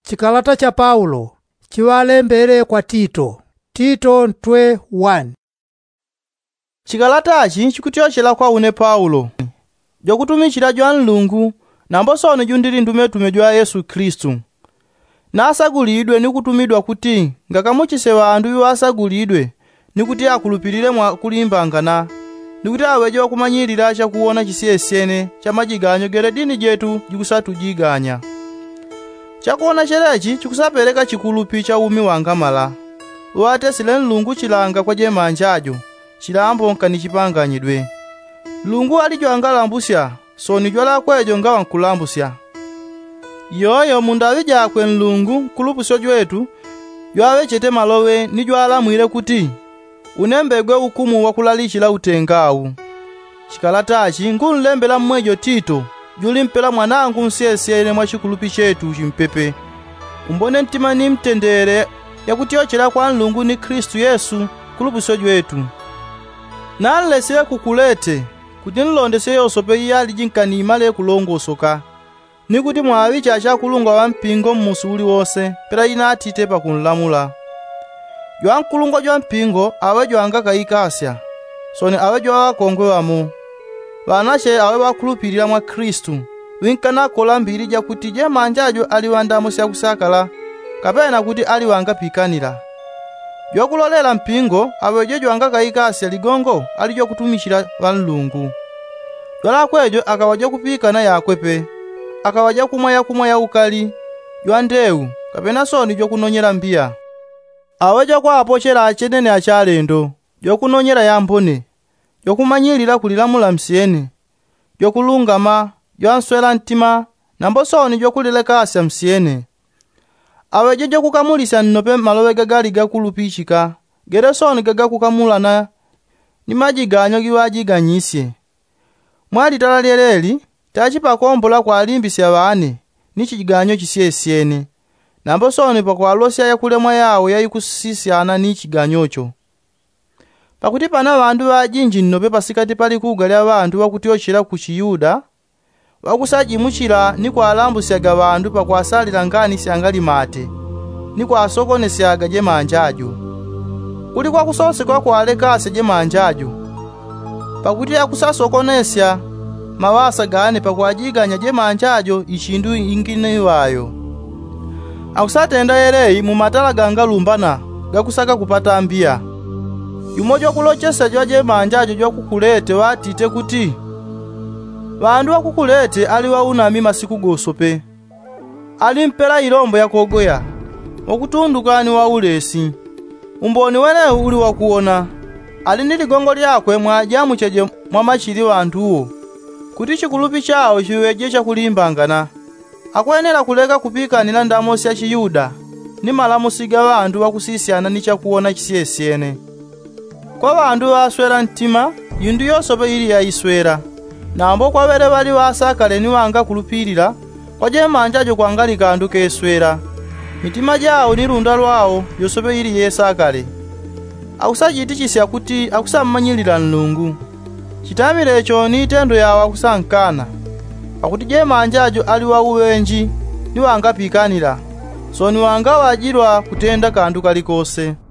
Chikalata cha Paulo chiwalembere kwa Tito. Tito 2:1. Chikalatachi chikutyochera kwa une Paulo jokutumikira jwa Mulungu nambosoni jundiri ndume jwa Yesu Kristu nasagulidwe ni kutumidwa kuti ngakamuchisewa anthu iwo asagulidwe ni kuti akulupirire mwa kulimbangana ni kuti aweje wakumanyirira chakuona chisiyesene cha majiganyo gere dini jetu jikusatujiganya chakuona cherechi chikusapereka chikulupi cha umi wangamala wate sile Mulungu chilanga kwa jemanjajo chilambo nkani chipanganyidwe Mulungu alijo angalambusya soni jwala kwejo ngawa nkulambusya yoyo mundawi jakwe Mulungu kulupusyo jwetu jwawe chete malowe ni jwalamwire kuti unembegwe ukumu wakulalichila utengawu. Chikalatachi ngunlembela mmwejo Tito julimpela mwanangu nsiyesene mwa chikulupi chetu chimpepe umbone ntima ni mtendere yakutyochera kwa Mulungu ni Kristu Yesu kulupusyo jwetu nalesile kukulete kuti nlondese yosope iyali jinkani imale kulongosoka ni kuti mwawicha achakulunga wa mpingo mmusuli wose pera ina atite pa kunlamula jwa nkulunga jwa mpingo awe jwanga kaikasya soni awe jwa wakongwe wamo wanache awe wakulupirira mwa Kristu winkana kola mbiri ja kuti je manjajo aliwandamo syakusakala kapena kuti aliwanga pikanira jwa kulolela mpingo awe je jwanga kaikasya ligongo alijo kutumishira wa Mulungu jwala kwejo akawaja kupikana yakwepe akawaja kumwa ya ukali jwa ndewu kapena soni jo kunonyera mbia aweja kwa apochera achenene achalendo jokunonyera yambone jokumanyirira kulilamula msiyene jokulungama jwanswela ntima nambosoni jokulilekasya msiyene aweje jokukamulisa nnope malowe gagali gakulupichika geresoni gagakukamulana ni majiganyo giwajiganyisye mwali talaleleli tachipakombola kwa alimbisya wane ni chiganyo chisiyesiyene nambosoni pakwalosya yakulemwa yawo yayikusisyana ni chiganyocho pakuti pana bandu bajinji nnope pasikati pali kugalya bandu bakutyochera ku Chiyuda bakusajimuchira ni kwalambusyaga bandu pakwasalira ngani syangali mate ni kwasokonesyaga je manjajo kuli kwa kusosekwa kwalekase je manjajo pakuti akusasokonesya mawasa gane pakwajiganya je manjajo ichindu ingine wayo akusatenda yereyi mu matala gangalumbana gakusaka kupata mbia yumojo kulochesa jwaje manjajo jwakukulete watite kuti bandu wakukulete ali waunami masiku gosope alimpela ilombo yakogoya okutundukani wa ulesi umboni wenehu uli wakuona ali niligongo lyakwe mwajamu cheje mwamachili wanduwo kuti chikulupi chawo chiweje chakulimbangana akwenera kuleka kupikanira ndamosi ya Chiyuda ni malamusiga bandu wakusisyana ni chakuona chisiyesiyene kwa bandu baswera ntima yindu yosope ili yayiswera nambo kwa bere bali wasakale ni wanga kulupirira kwa je manjajo kwangali kandu keswera mitima jawo ni runda lwawo yosope ili yesakale akusajiti chisya kuti akusamanyirira Mulungu chitamire echo ni tendo yawo akusankana pakuti je manjajo ali wa uwenji ni wanga pikanira so ni wanga wajirwa kutenda kandu kalikose